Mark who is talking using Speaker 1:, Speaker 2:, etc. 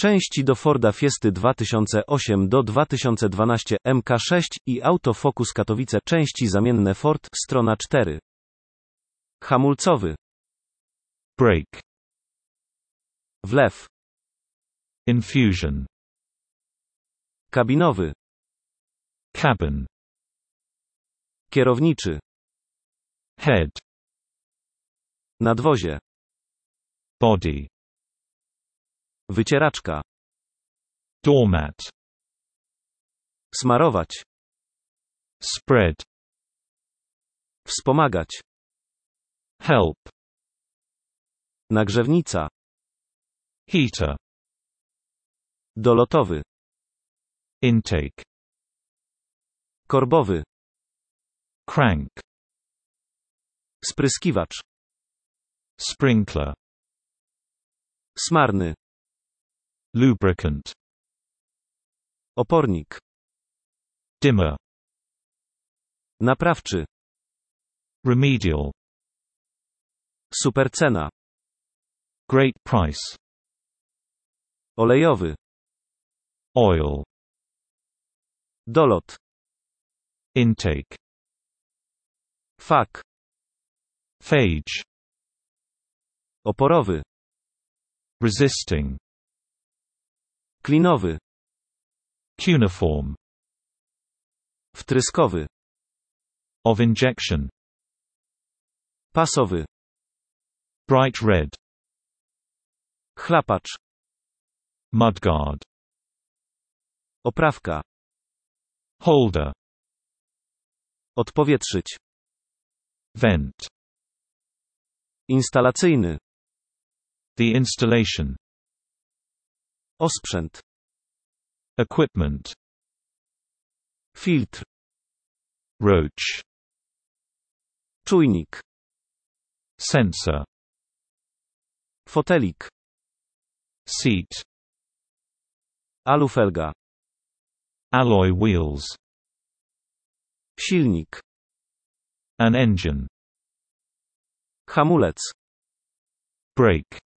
Speaker 1: Części do Forda Fiesty 2008 do 2012 MK6 i Autofocus Katowice. Części zamienne Ford, strona 4. Hamulcowy.
Speaker 2: Brake.
Speaker 1: Wlew.
Speaker 2: Infusion.
Speaker 1: Kabinowy.
Speaker 2: Cabin.
Speaker 1: Kierowniczy.
Speaker 2: Head.
Speaker 1: Nadwozie.
Speaker 2: Body.
Speaker 1: Wycieraczka.
Speaker 2: Doormat.
Speaker 1: Smarować.
Speaker 2: Spread.
Speaker 1: Wspomagać.
Speaker 2: Help.
Speaker 1: Nagrzewnica.
Speaker 2: Heater.
Speaker 1: Dolotowy.
Speaker 2: Intake.
Speaker 1: Korbowy.
Speaker 2: Crank.
Speaker 1: Spryskiwacz.
Speaker 2: Sprinkler.
Speaker 1: Smarny.
Speaker 2: Lubricant.
Speaker 1: Opornik.
Speaker 2: Dimmer.
Speaker 1: Naprawczy.
Speaker 2: Remedial.
Speaker 1: Supercena.
Speaker 2: Great price.
Speaker 1: Olejowy.
Speaker 2: Oil.
Speaker 1: Dolot.
Speaker 2: Intake.
Speaker 1: Fak.
Speaker 2: Phage.
Speaker 1: Oporowy.
Speaker 2: Resisting.
Speaker 1: Klinowy.
Speaker 2: Cuneiform.
Speaker 1: Wtryskowy.
Speaker 2: Of injection.
Speaker 1: Pasowy.
Speaker 2: Bright red.
Speaker 1: Chlapacz.
Speaker 2: Mudguard.
Speaker 1: Oprawka.
Speaker 2: Holder.
Speaker 1: Odpowietrzyć.
Speaker 2: Vent.
Speaker 1: Instalacyjny.
Speaker 2: The installation.
Speaker 1: Osprzęt.
Speaker 2: Equipment.
Speaker 1: Filtr.
Speaker 2: Roach.
Speaker 1: Czujnik.
Speaker 2: Sensor.
Speaker 1: Fotelik.
Speaker 2: Seat.
Speaker 1: Alufelga.
Speaker 2: Alloy wheels.
Speaker 1: Silnik.
Speaker 2: An engine.
Speaker 1: Hamulec.
Speaker 2: Brake.